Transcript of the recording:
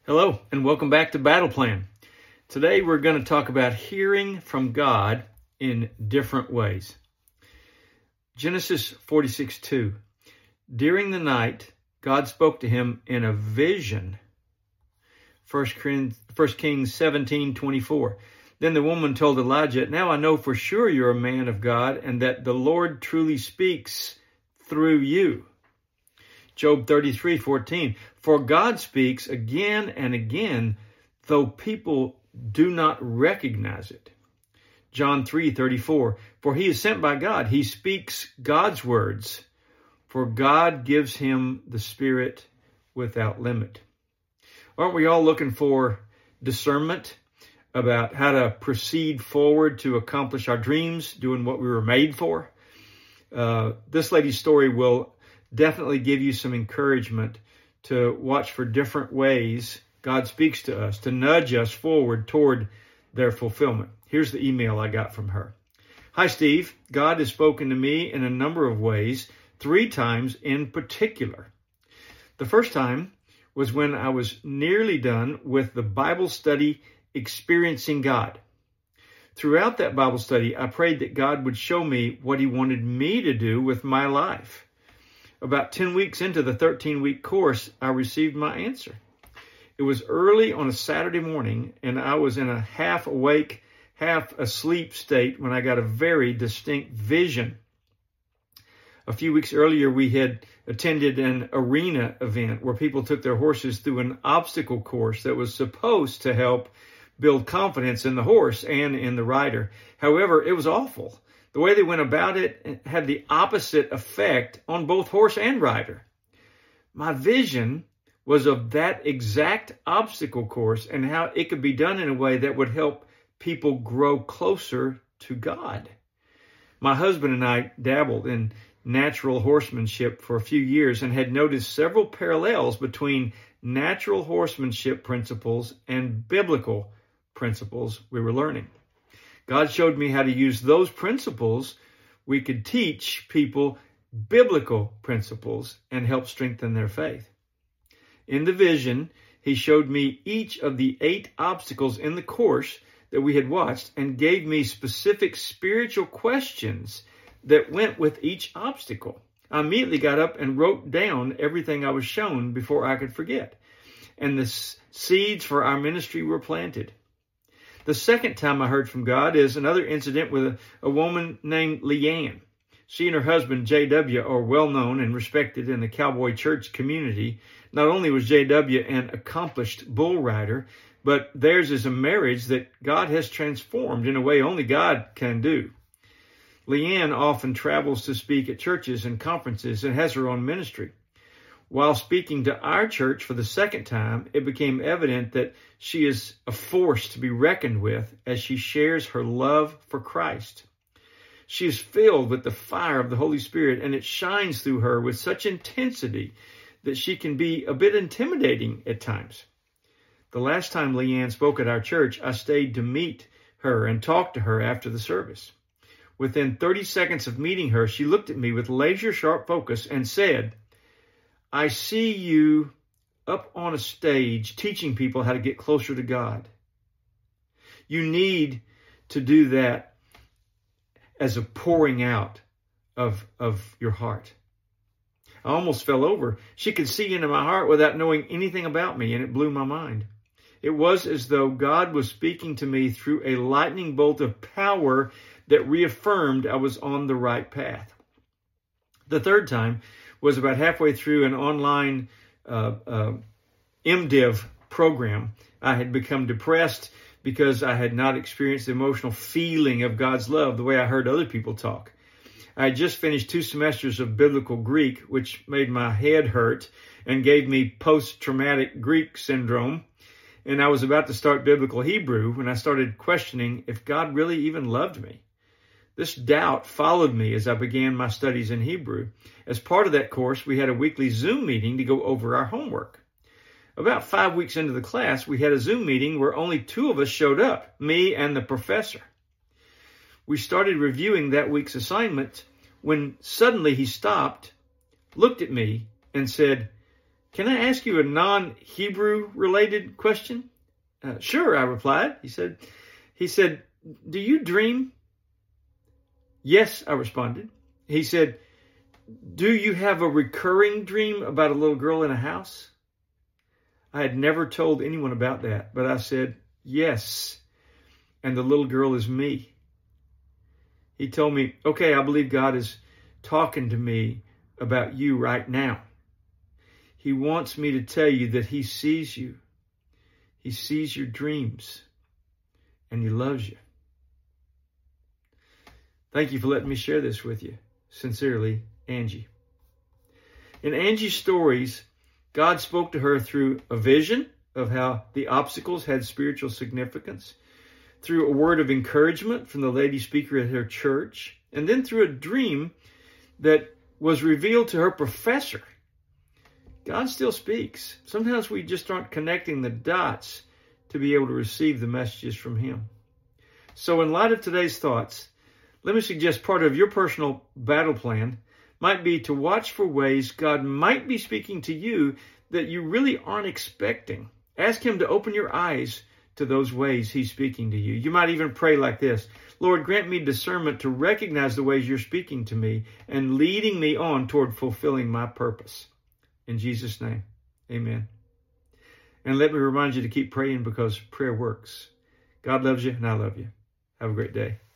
Hello, and welcome back to Battle Plan. Today we're going to talk about hearing from God in different ways. Genesis 46:2. During the night, God spoke to him in a vision. 1 Kings 17:24. Then the woman told Elijah, "Now I know for sure you're a man of God, and that the Lord truly speaks through you." Job 33:14. For God speaks again and again, though people do not recognize it. John 3:34. For he is sent by God. He speaks God's words, for God gives him the Spirit without limit. Aren't we all looking for discernment about how to proceed forward to accomplish our dreams, doing what we were made for? This lady's story will definitely give you some encouragement to watch for different ways God speaks to us, to nudge us forward toward their fulfillment. Here's the email I got from her. Hi, Steve. God has spoken to me in a number of ways, 3 times in particular. The first time was when I was nearly done with the Bible study, Experiencing God. Throughout that Bible study, I prayed that God would show me what he wanted me to do with my life. About 10 weeks into the 13-week course, I received my answer. It was early on a Saturday morning, and I was in a half-awake, half-asleep state when I got a very distinct vision. A few weeks earlier, we had attended an arena event where people took their horses through an obstacle course that was supposed to help build confidence in the horse and in the rider. However, it was awful. The way they went about it had the opposite effect on both horse and rider. My vision was of that exact obstacle course and how it could be done in a way that would help people grow closer to God. My husband and I dabbled in natural horsemanship for a few years and had noticed several parallels between natural horsemanship principles and biblical principles we were learning. God showed me how to use those principles. We could teach people biblical principles and help strengthen their faith. In the vision, he showed me each of the 8 obstacles in the course that we had watched and gave me specific spiritual questions that went with each obstacle. I immediately got up and wrote down everything I was shown before I could forget. And the seeds for our ministry were planted. The second time I heard from God is another incident with a woman named Leanne. She and her husband, J.W., are well known and respected in the cowboy church community. Not only was J.W. an accomplished bull rider, but theirs is a marriage that God has transformed in a way only God can do. Leanne often travels to speak at churches and conferences and has her own ministry. While speaking to our church for the second time, it became evident that she is a force to be reckoned with as she shares her love for Christ. She is filled with the fire of the Holy Spirit, and it shines through her with such intensity that she can be a bit intimidating at times. The last time Leanne spoke at our church, I stayed to meet her and talk to her after the service. Within 30 seconds of meeting her, she looked at me with laser-sharp focus and said, I see you up on a stage teaching people how to get closer to God. You need to do that as a pouring out of your heart. I almost fell over. She could see into my heart without knowing anything about me, and it blew my mind. It was as though God was speaking to me through a lightning bolt of power that reaffirmed I was on the right path. The third time was about halfway through an online MDiv program. I had become depressed because I had not experienced the emotional feeling of God's love the way I heard other people talk. I had just finished 2 semesters of biblical Greek, which made my head hurt and gave me post-traumatic Greek syndrome. And I was about to start biblical Hebrew when I started questioning if God really even loved me. This doubt followed me as I began my studies in Hebrew. As part of that course, we had a weekly Zoom meeting to go over our homework. About 5 weeks into the class, we had a Zoom meeting where only 2 of us showed up, me and the professor. We started reviewing that week's assignment when suddenly he stopped, looked at me, and said, "Can I ask you a non-Hebrew related question?" "Sure," I replied. He said, "Do you dream?" "Yes," I responded. He said, "Do you have a recurring dream about a little girl in a house?" I had never told anyone about that, but I said, "Yes, and the little girl is me." He told me, "Okay, I believe God is talking to me about you right now. He wants me to tell you that he sees you. He sees your dreams, and he loves you." Thank you for letting me share this with you. Sincerely, Angie. In Angie's stories, God spoke to her through a vision of how the obstacles had spiritual significance, through a word of encouragement from the lady speaker at her church, and then through a dream that was revealed to her professor. God still speaks. Sometimes we just aren't connecting the dots to be able to receive the messages from him. So in light of today's thoughts, let me suggest part of your personal battle plan might be to watch for ways God might be speaking to you that you really aren't expecting. Ask him to open your eyes to those ways he's speaking to you. You might even pray like this: "Lord, grant me discernment to recognize the ways you're speaking to me and leading me on toward fulfilling my purpose." In Jesus' name, amen. And let me remind you to keep praying, because prayer works. God loves you, and I love you. Have a great day.